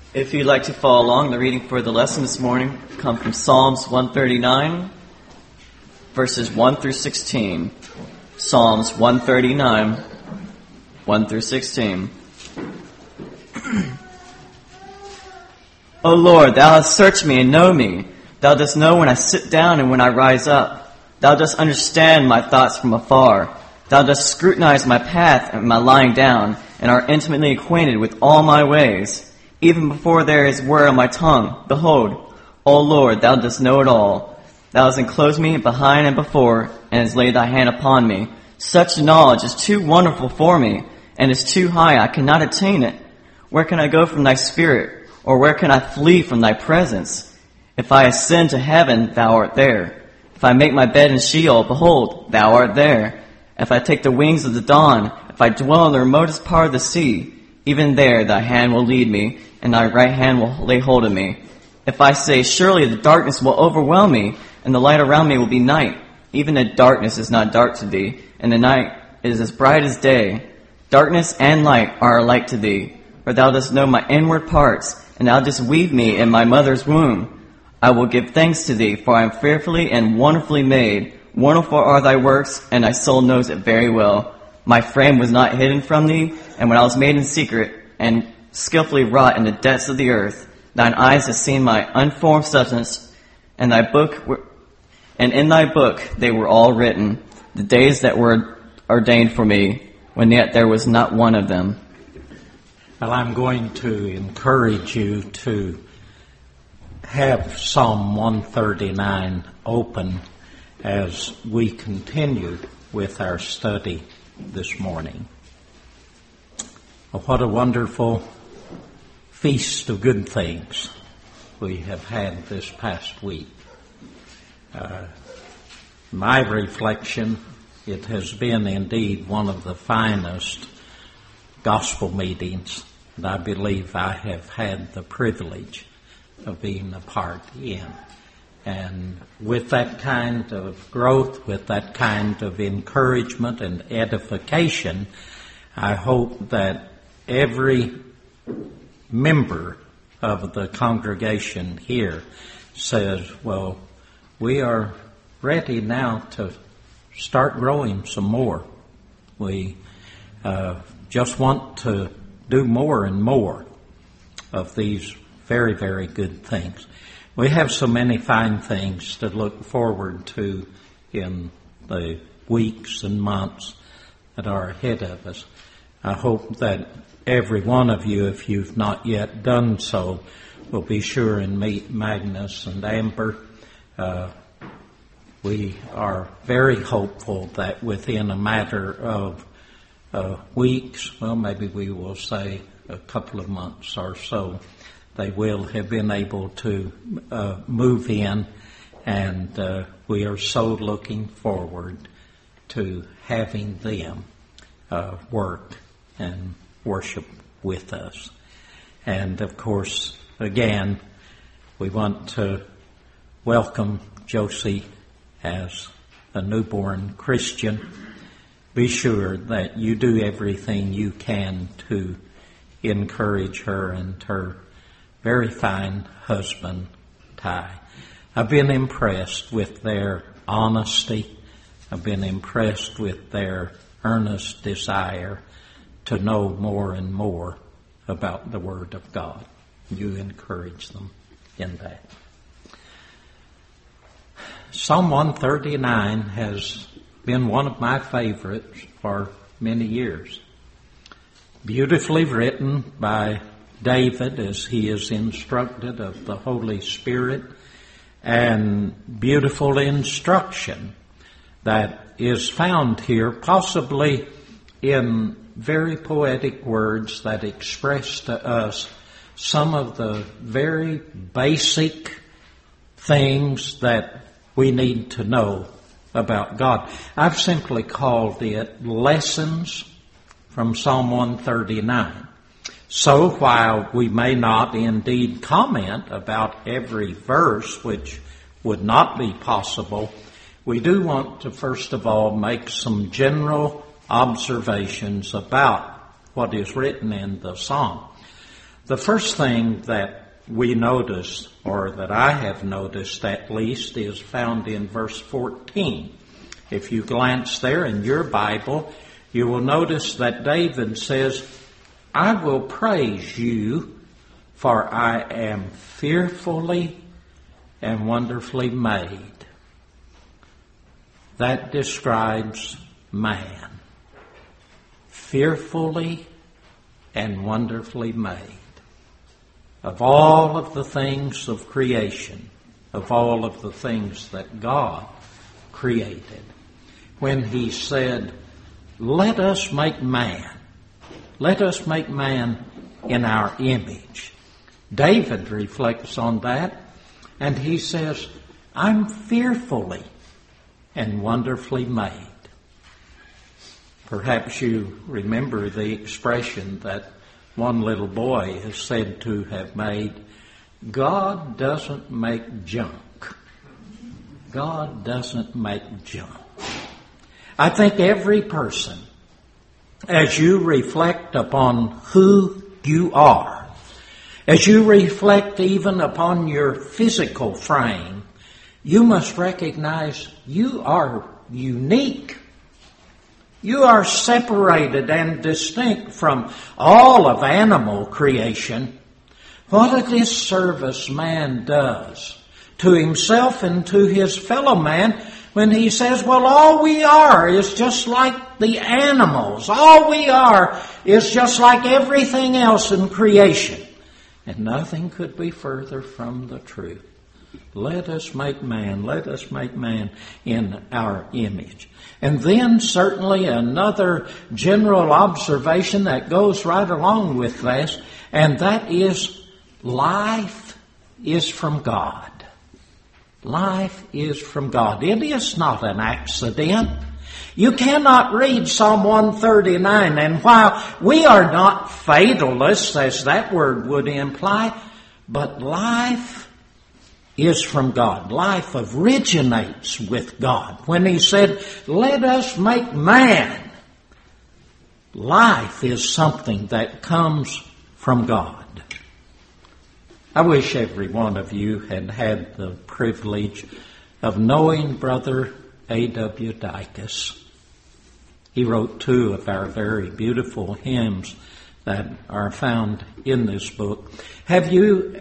If you'd like to follow along, the reading for the lesson this morning comes from Psalms 139, verses 1 through 16. Psalms 139, 1 through 16. O Lord, thou hast searched me and know me. Thou dost know when I sit down and when I rise up. Thou dost understand my thoughts from afar. Thou dost scrutinize my path and my lying down, and art intimately acquainted with all my ways. Even before there is word on my tongue, behold, O Lord, thou dost know it all. Thou hast enclosed me behind and before, and hast laid thy hand upon me. Such knowledge is too wonderful for me, and is too high, I cannot attain it. Where can I go from thy spirit, or where can I flee from thy presence? If I ascend to heaven, thou art there. If I make my bed in Sheol, behold, thou art there. If I take the wings of the dawn, if I dwell in the remotest part of the sea, even there thy hand will lead me, and thy right hand will lay hold of me. If I say, surely the darkness will overwhelm me, and the light around me will be night, even the darkness is not dark to thee, and the night is as bright as day. Darkness and light are alike to thee, for thou dost know my inward parts, and thou didst weave me in my mother's womb. I will give thanks to thee, for I am fearfully and wonderfully made. Wonderful are thy works, and thy soul knows it very well. My frame was not hidden from thee, and when I was made in secret, and skillfully wrought in the depths of the earth, thine eyes have seen my unformed substance, and in thy book they were all written, the days that were ordained for me, when yet there was not one of them. Well, I'm going to encourage you to have Psalm 139 open as we continue with our study this morning. What a wonderful feast of good things we have had this past week. My reflection, it has been indeed one of the finest gospel meetings that I believe I have had the privilege of being a part in. And with that kind of growth, with that kind of encouragement and edification, I hope that every member of the congregation here says, well, we are ready now to start growing some more. We just want to do more and more of these very, very good things. We have so many fine things to look forward to in the weeks and months that are ahead of us. I hope that every one of you, if you've not yet done so, will be sure and meet Magnus and Amber. We are very hopeful that within a matter of weeks, well, maybe we will say a couple of months or so, they will have been able to move in, and we are so looking forward to having them work and worship with us. And of course, again, we want to welcome Josie as a newborn Christian. Be sure that you do everything you can to encourage her and her very fine husband, Ty. I've been impressed with their honesty. I've been impressed with their earnest desire to know more and more about the Word of God. You encourage them in that. Psalm 139 has been one of my favorites for many years. Beautifully written by David as he is instructed of the Holy Spirit, and beautiful instruction that is found here, possibly in very poetic words that express to us some of the very basic things that we need to know about God. I've simply called it Lessons from Psalm 139. So while we may not indeed comment about every verse, which would not be possible, we do want to first of all make some general observations about what is written in the psalm. The first thing that we notice, or that I have noticed at least, is found in verse 14. If you glance there in your Bible, you will notice that David says, I will praise you, for I am fearfully and wonderfully made. That describes man. Fearfully and wonderfully made. Of all of the things of creation, of all of the things that God created, when he said, let us make man in our image. David reflects on that, and he says, I'm fearfully and wonderfully made. Perhaps you remember the expression that one little boy is said to have made, God doesn't make junk. God doesn't make junk. I think every person, as you reflect upon who you are, as you reflect even upon your physical frame, you must recognize you are unique. You are separated and distinct from all of animal creation. What a disservice man does to himself and to his fellow man when he says, well, all we are is just like the animals. All we are is just like everything else in creation. And nothing could be further from the truth. Let us make man in our image. And then certainly another general observation that goes right along with this, and that is life is from God. Life is from God. It is not an accident. You cannot read Psalm 139, and while we are not fatalists, as that word would imply, but life is from God. Life originates with God. When he said, let us make man, life is something that comes from God. I wish every one of you had had the privilege of knowing Brother A.W. Dicus. He wrote 2 of our very beautiful hymns that are found in this book. Have you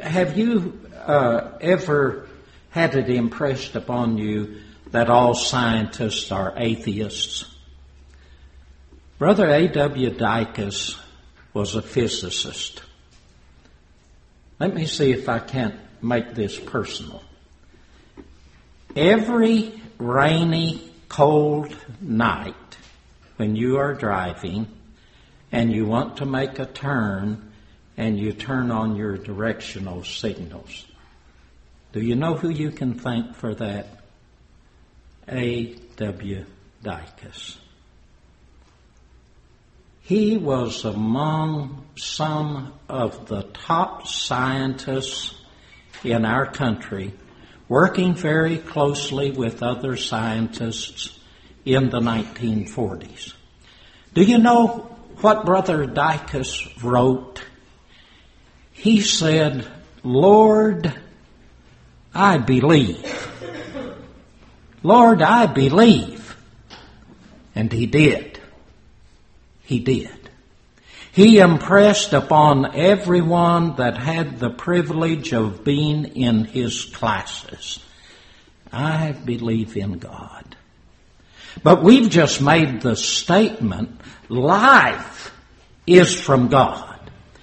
ever had it impressed upon you that all scientists are atheists? Brother A.W. Dicus was a physicist. Let me see if I can't make this personal. Every rainy, cold night when you are driving and you want to make a turn and you turn on your directional signals, do you know who you can thank for that? A.W. Dicus. He was among some of the top scientists in our country, working very closely with other scientists in the 1940s. Do you know what Brother Dicus wrote? He said, Lord, I believe. Lord, I believe. And he did. He did. He impressed upon everyone that had the privilege of being in his classes, I believe in God. But we've just made the statement, life is from God.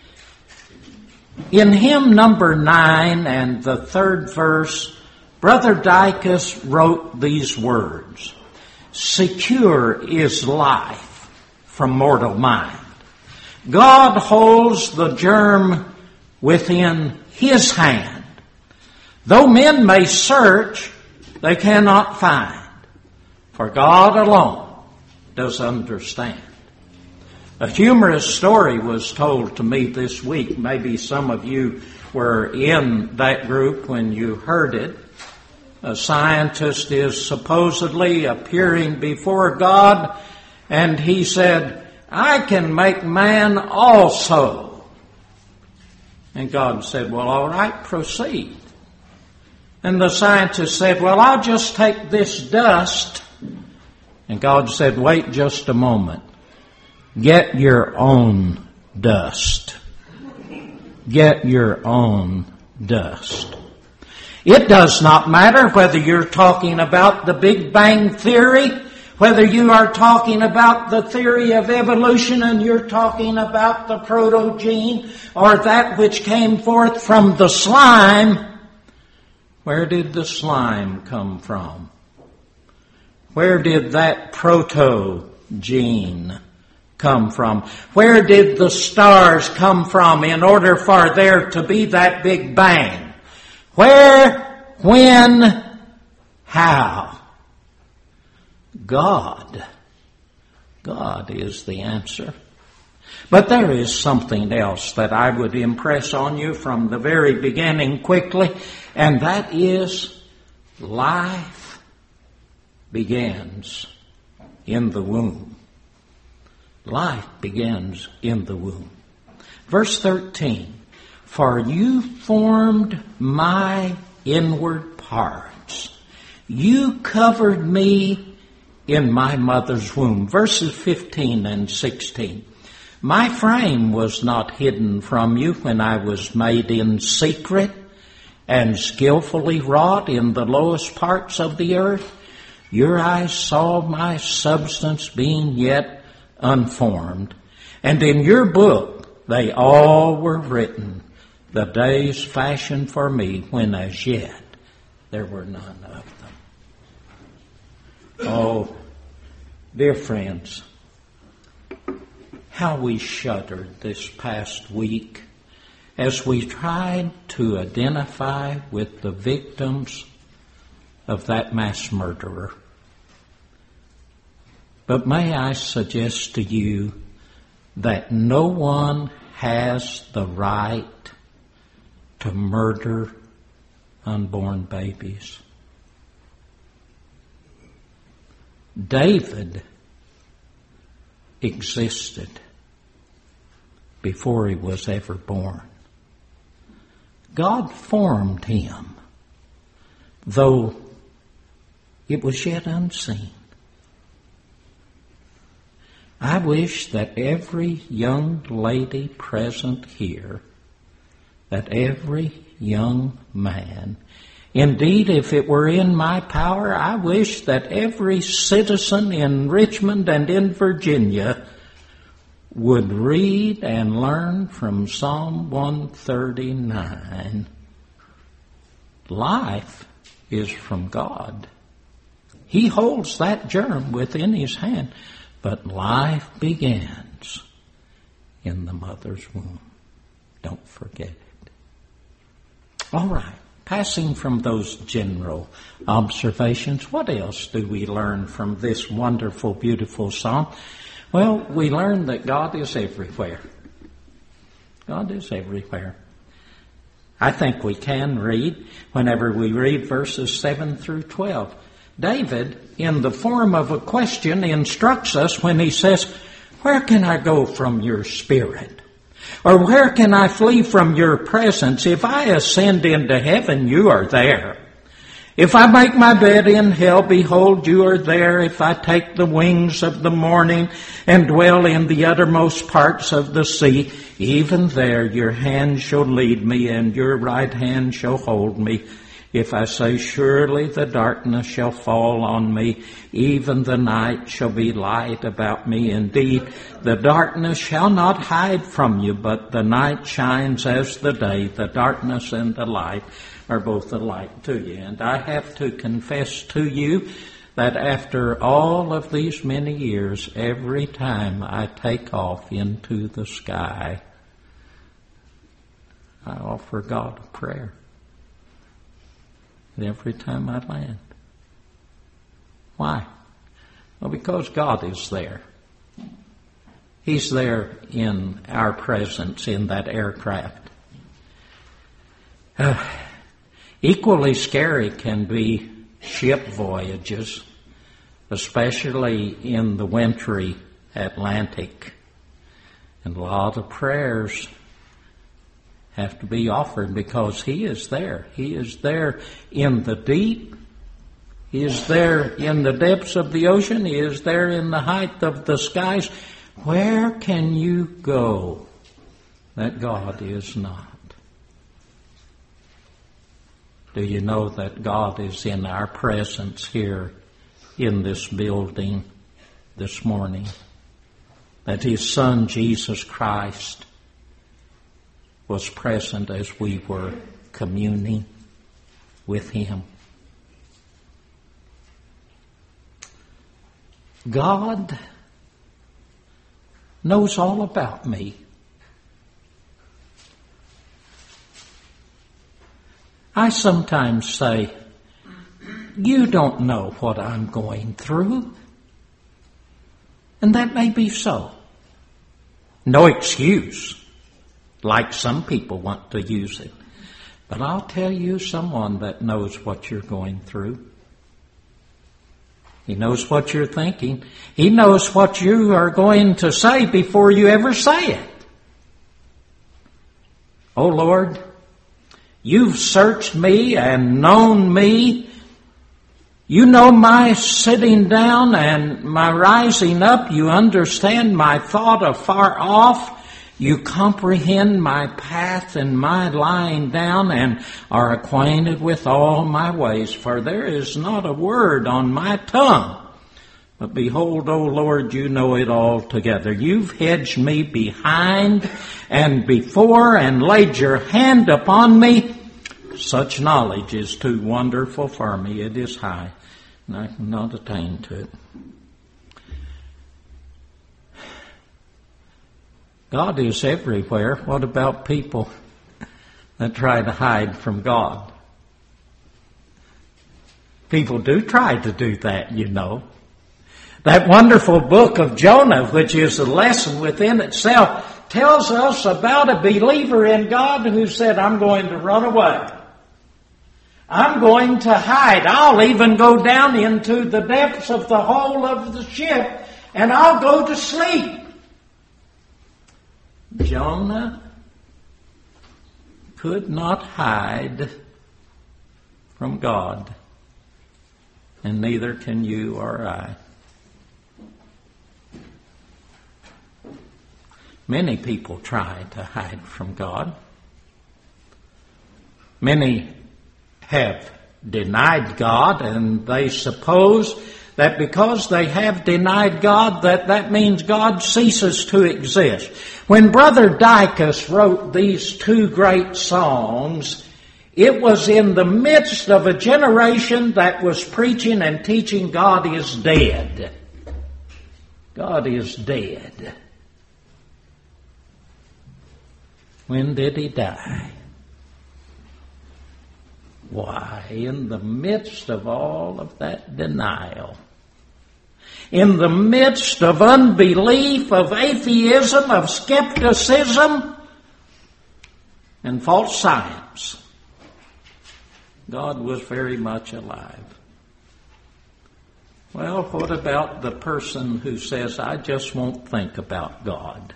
In hymn number 9 and the 3rd verse, Brother Dicus wrote these words, secure is life from mortal mind. God holds the germ within his hand. Though men may search, they cannot find. For God alone does understand. A humorous story was told to me this week. Maybe some of you were in that group when you heard it. A scientist is supposedly appearing before God, and he said, I can make man also. And God said, well, all right, proceed. And the scientist said, well, I'll just take this dust. And God said, wait just a moment. Get your own dust. Get your own dust. It does not matter whether you're talking about the Big Bang Theory, whether you are talking about the theory of evolution and you're talking about the protogene or that which came forth from the slime. Where did the slime come from? Where did that protogene come from? Where did the stars come from in order for there to be that Big Bang? Where, when, how? God. God is the answer. But there is something else that I would impress on you from the very beginning quickly, and that is life begins in the womb. Life begins in the womb. Verse 13, for you formed my inward parts. You covered me in my mother's womb. Verses 15 and 16. My frame was not hidden from you when I was made in secret and skillfully wrought in the lowest parts of the earth. Your eyes saw my substance being yet unformed, and in your book they all were written, the days fashioned for me when as yet there were none of them. Oh, dear friends, how we shuddered this past week as we tried to identify with the victims of that mass murderer. But may I suggest to you that no one has the right to murder unborn babies. David existed before he was ever born. God formed him, though it was yet unseen. I wish that every young lady present here, that every young man, indeed, if it were in my power, I wish that every citizen in Richmond and in Virginia would read and learn from Psalm 139. Life is from God. He holds that germ within his hand. But life begins in the mother's womb. Don't forget it. All right. Passing from those general observations, what else do we learn from this wonderful, beautiful psalm? Well, we learn that God is everywhere. God is everywhere. I think we can read, whenever we read verses 7 through 12, David, in the form of a question, instructs us when he says, where can I go from your spirit? Or where can I flee from your presence? If I ascend into heaven, you are there. If I make my bed in hell, behold, you are there. If I take the wings of the morning and dwell in the uttermost parts of the sea, even there your hand shall lead me and your right hand shall hold me. If I say, surely the darkness shall fall on me, even the night shall be light about me. Indeed, the darkness shall not hide from you, but the night shines as the day. The darkness and the light are both alike to you. And I have to confess to you that after all of these many years, every time I take off into the sky, I offer God a prayer. Every time I land. Why? Well, because God is there. He's there in our presence in that aircraft. Equally scary can be ship voyages, especially in the wintry Atlantic. And a lot of prayers have to be offered, because He is there. He is there in the deep. He is there in the depths of the ocean. He is there in the height of the skies. Where can you go that God is not? Do you know that God is in our presence here in this building this morning? That His Son, Jesus Christ, was present as we were communing with Him. God knows all about me. I sometimes say, you don't know what I'm going through. And that may be so. No excuse, like some people want to use it. But I'll tell you someone that knows what you're going through. He knows what you're thinking. He knows what you are going to say before you ever say it. Oh Lord, You've searched me and known me. You know my sitting down and my rising up. You understand my thought afar off. You comprehend my path and my lying down, and are acquainted with all my ways. For there is not a word on my tongue. But behold, O Lord, you know it altogether. You've hedged me behind and before, and laid your hand upon me. Such knowledge is too wonderful for me. It is high, and I cannot attain to it. God is everywhere. What about people that try to hide from God? People do try to do that, you know. That wonderful book of Jonah, which is a lesson within itself, tells us about a believer in God who said, I'm going to run away. I'm going to hide. I'll even go down into the depths of the hull of the ship, and I'll go to sleep. Jonah could not hide from God, and neither can you or I. Many people try to hide from God. Many have denied God, and they suppose that because they have denied God, that means God ceases to exist. When Brother Dicus wrote these two great songs, it was in the midst of a generation that was preaching and teaching God is dead. God is dead. When did he die? Why, in the midst of all of that denial, in the midst of unbelief, of atheism, of skepticism, and false science, God was very much alive. Well, what about the person who says, I just won't think about God?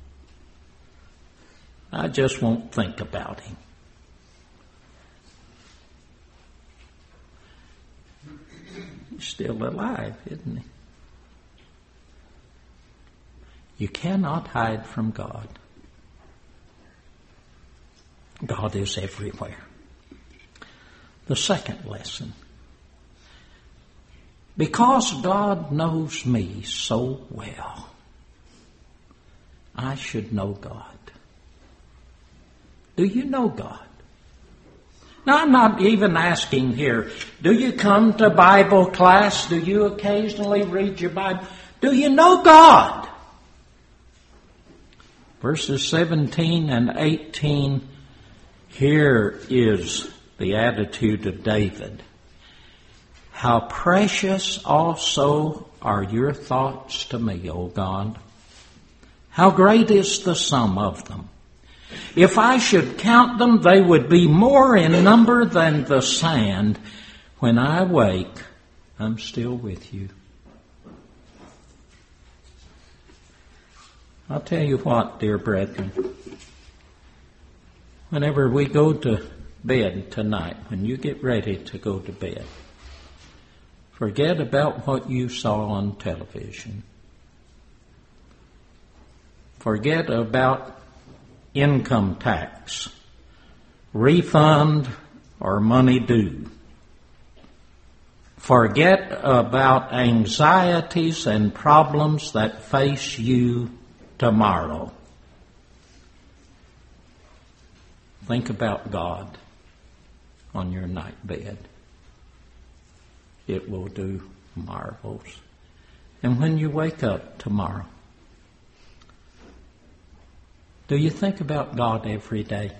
I just won't think about Him. He's still alive, isn't he? You cannot hide from God. God is everywhere. The second lesson. Because God knows me so well, I should know God. Do you know God? Now, I'm not even asking here, do you come to Bible class? Do you occasionally read your Bible? Do you know God? Verses 17 and 18, here is the attitude of David. How precious also are your thoughts to me, O God. How great is the sum of them. If I should count them, they would be more in number than the sand. When I wake, I'm still with you. I'll tell you what, dear brethren. Whenever we go to bed tonight, when you get ready to go to bed, forget about what you saw on television. Forget about income tax, refund, or money due. Forget about anxieties and problems that face you tomorrow. Think about God on your night bed. It will do marvels. And when you wake up tomorrow, do you think about God every day?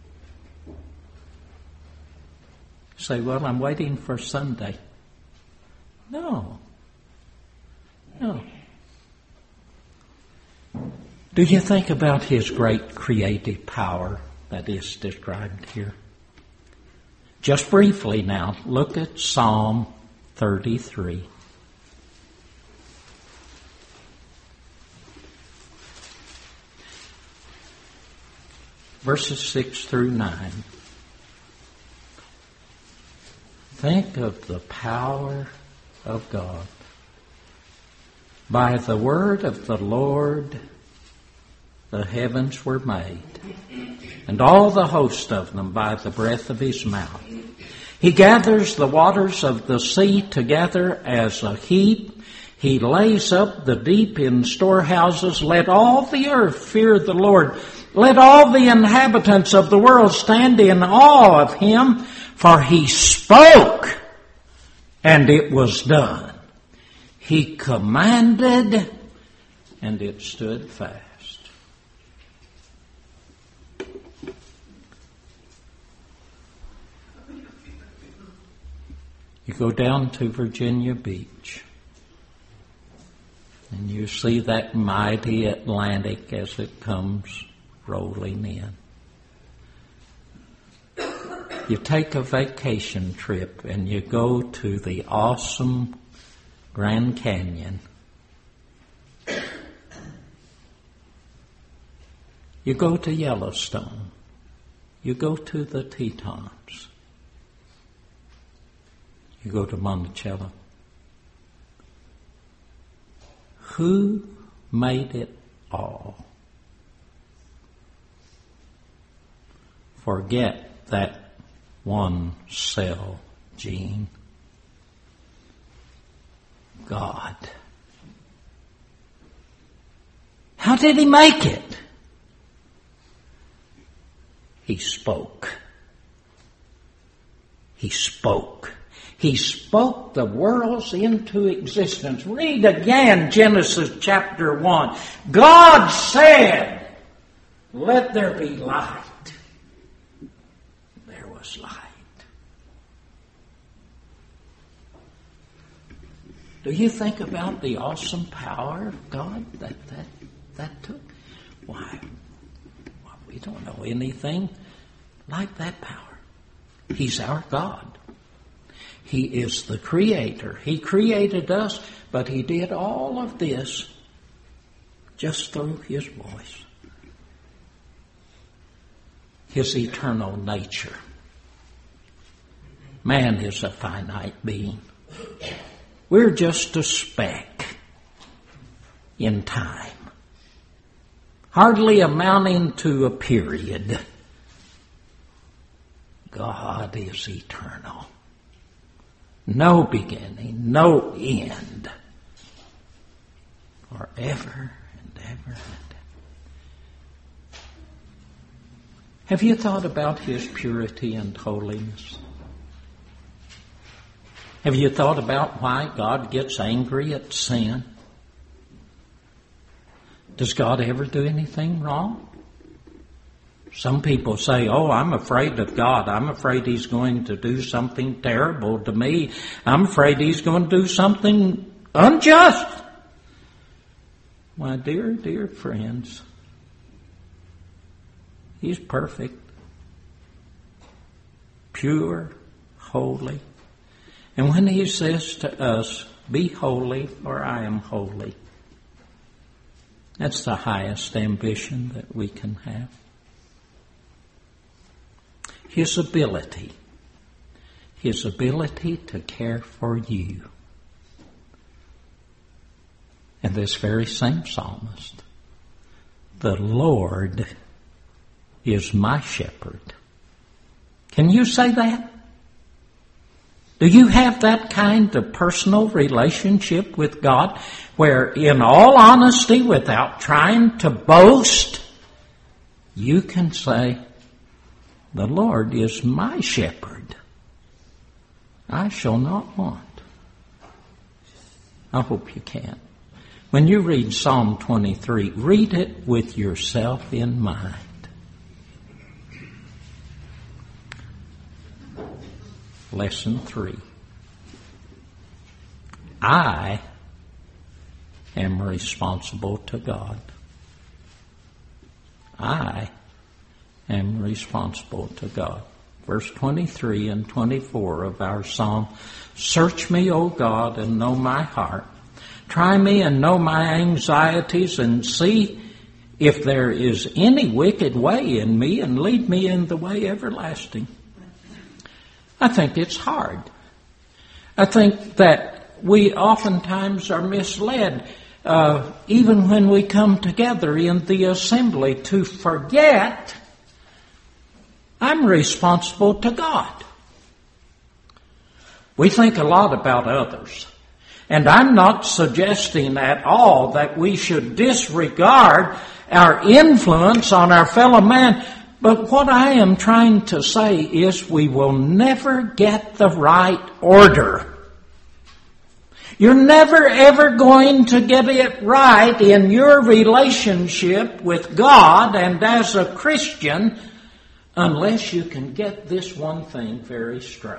Say, well, I'm waiting for Sunday. No. Do you think about His great creative power that is described here? Just briefly now, look at Psalm 33. Verses 6 through 9. Think of the power of God. By the word of the Lord the heavens were made, and all the host of them by the breath of His mouth. He gathers the waters of the sea together as a heap. He lays up the deep in storehouses. Let all the earth fear the Lord. Let all the inhabitants of the world stand in awe of Him, for He spoke, and it was done. He commanded, and it stood fast. You go down to Virginia Beach, and you see that mighty Atlantic as it comes rolling in. You take a vacation trip and you go to the awesome Grand Canyon. You go to Yellowstone. You go to the Tetons. You go to Monticello. Who made it all? Forget that one cell gene. God. How did He make it? He spoke. He spoke. He spoke the worlds into existence. Read again Genesis chapter 1. God said, "Let there be light." There was light. Do you think about the awesome power of God that took? Why, we don't know anything like that power. He's our God. He is the Creator. He created us, but He did all of this just through His voice. His eternal nature. Man is a finite being. We're just a speck in time, hardly amounting to a period. God is eternal. No beginning, no end. Forever and ever and ever. Have you thought about His purity and holiness? Have you thought about why God gets angry at sin? Does God ever do anything wrong? Some people say, "Oh, I'm afraid of God. I'm afraid He's going to do something terrible to me. I'm afraid He's going to do something unjust." My dear, dear friends, He's perfect, pure, holy. And when He says to us, "Be holy, for I am holy," that's the highest ambition that we can have. His ability to care for you. And this very same psalmist, the Lord is my shepherd. Can you say that? Do you have that kind of personal relationship with God where, in all honesty, without trying to boast, you can say, the Lord is my shepherd. I shall not want. I hope you can. When you read Psalm 23, read it with yourself in mind. Lesson 3. I am responsible to God. I am responsible to God. Verse 23 and 24 of our psalm. Search me, O God, and know my heart. Try me and know my anxieties, and see if there is any wicked way in me, and lead me in the way everlasting. I think it's hard. I think that we oftentimes are misled, even when we come together in the assembly, to forget I'm responsible to God. We think a lot about others. And I'm not suggesting at all that we should disregard our influence on our fellow man. But what I am trying to say is we will never get the right order. You're never ever going to get it right in your relationship with God and as a Christian unless you can get this one thing very straight.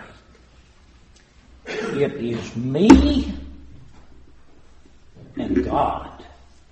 It is me and God.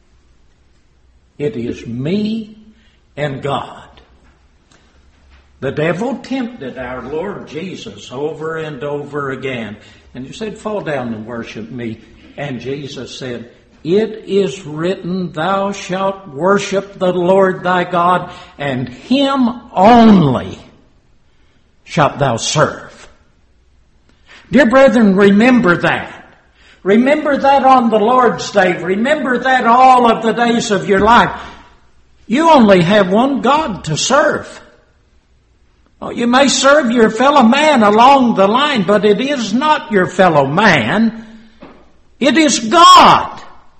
It is me and God. The devil tempted our Lord Jesus over and over again. And he said, fall down and worship me. And Jesus said, it is written, thou shalt worship the Lord thy God, and him only shalt thou serve. Dear brethren, remember that. Remember that on the Lord's Day. Remember that all of the days of your life. You only have one God to serve. Well, you may serve your fellow man along the line, but it is not your fellow man. It is God.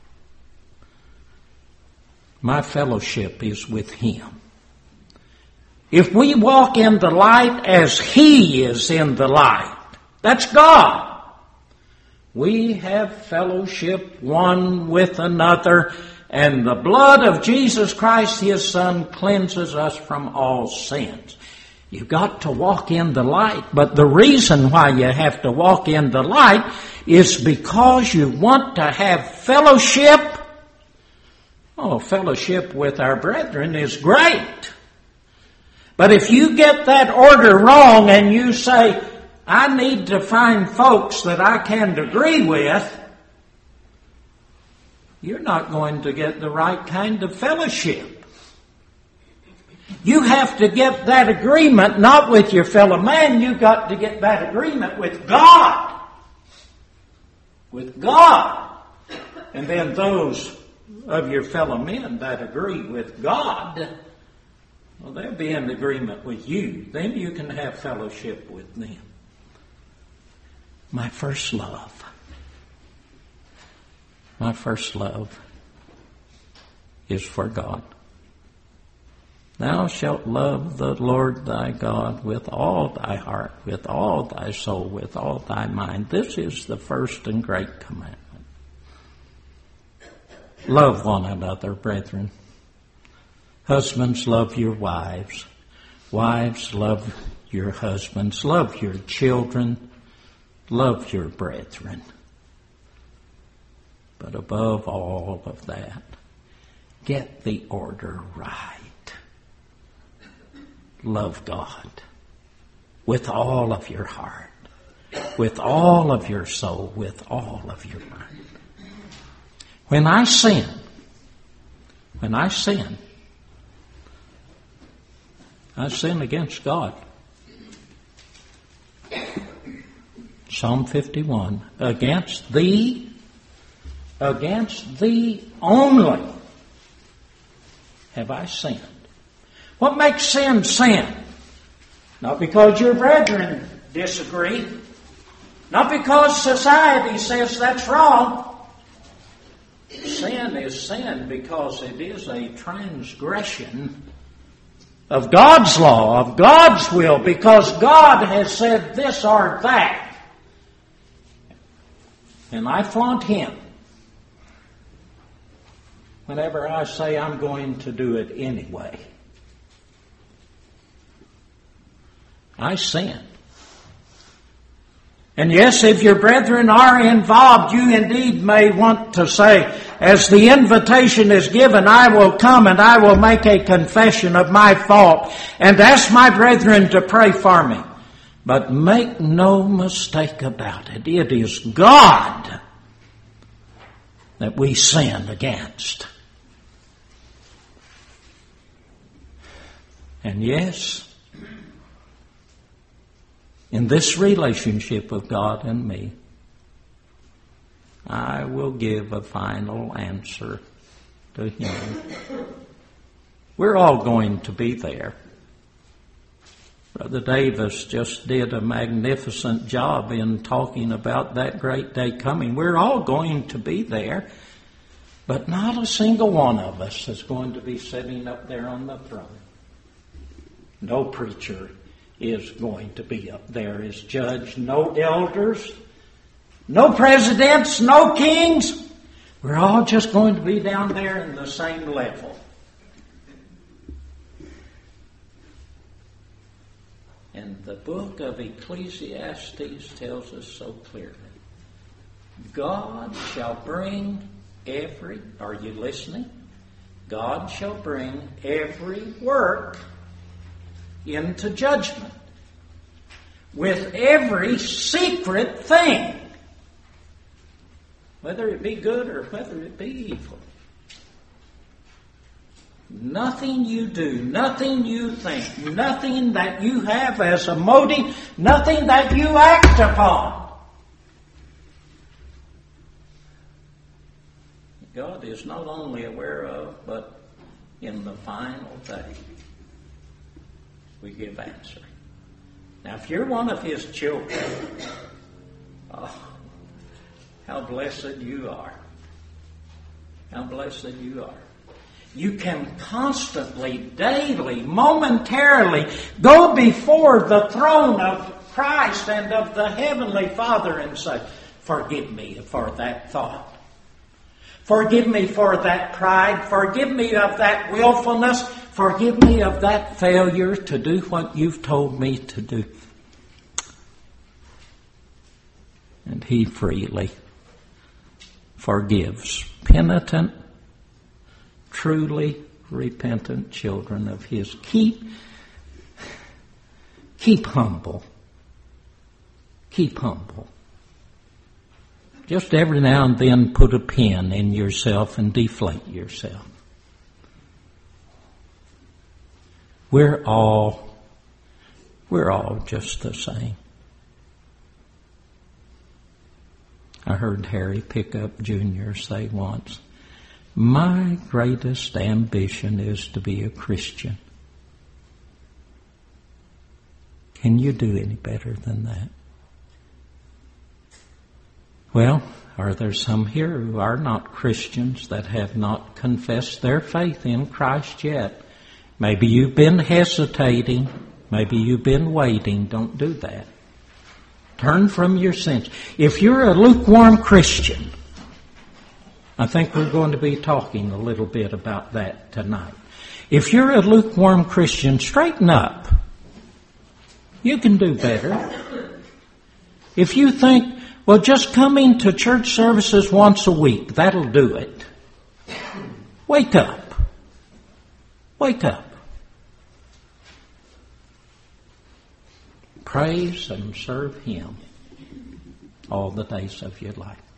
My fellowship is with Him. If we walk in the light as He is in the light, that's God. We have fellowship one with another, and the blood of Jesus Christ, His Son, cleanses us from all sins. You've got to walk in the light, but the reason why you have to walk in the light is because you want to have fellowship. Oh, fellowship with our brethren is great. But if you get that order wrong and you say, I need to find folks that I can agree with, you're not going to get the right kind of fellowship. You have to get that agreement not with your fellow man, you've got to get that agreement with God. With God. And then those of your fellow men that agree with God, well, they'll be in agreement with you. Then you can have fellowship with them. My first love. My first love is for God. Thou shalt love the Lord thy God with all thy heart, with all thy soul, with all thy mind. This is the first and great commandment. Love one another, brethren. Husbands, love your wives. Wives, love your husbands. Love your children. Love your brethren. But above all of that, get the order right. Love God with all of your heart, with all of your soul, with all of your mind. When I sin, I sin against God. Psalm 51, against thee only have I sinned. What makes sin sin? Not because your brethren disagree, not because society says that's wrong. Sin is sin because it is a transgression of God's law, of God's will, because God has said this or that. And I flaunt Him whenever I say I'm going to do it anyway. I sin. And yes, if your brethren are involved, you indeed may want to say, as the invitation is given, I will come and I will make a confession of my fault and ask my brethren to pray for me. But make no mistake about it. It is God that we sin against. And yes, in this relationship of God and me, I will give a final answer to Him. We're all going to be there. Brother Davis just did a magnificent job in talking about that great day coming. We're all going to be there, but not a single one of us is going to be sitting up there on the throne. No preacher is going to be up there as judge. No elders, no presidents, no kings. We're all just going to be down there in the same level. And the book of Ecclesiastes tells us so clearly. God shall bring are you listening? God shall bring every work into judgment with every secret thing, whether it be good or whether it be evil. Nothing you do, nothing you think, nothing that you have as a motive, nothing that you act upon, God is not only aware of, but in the final day, we give answer. Now, if you're one of His children, how blessed you are. How blessed you are. You can constantly, daily, momentarily go before the throne of Christ and of the Heavenly Father and say, forgive me for that thought. Forgive me for that pride. Forgive me of that willfulness. Forgive me of that failure to do what you've told me to do. And He freely forgives penitent, truly repentant children of His. Keep humble. Keep humble. Just every now and then put a pin in yourself and deflate yourself. We're all just the same. I heard Harry Pickup Jr. say once, my greatest ambition is to be a Christian. Can you do any better than that? Well, are there some here who are not Christians that have not confessed their faith in Christ yet? Maybe you've been hesitating. Maybe you've been waiting. Don't do that. Turn from your sins. If you're a lukewarm Christian, I think we're going to be talking a little bit about that tonight. If you're a lukewarm Christian, straighten up. You can do better. If you think, well, just coming to church services once a week, that'll do it. Wake up. Wake up. Praise and serve Him all the days of your life.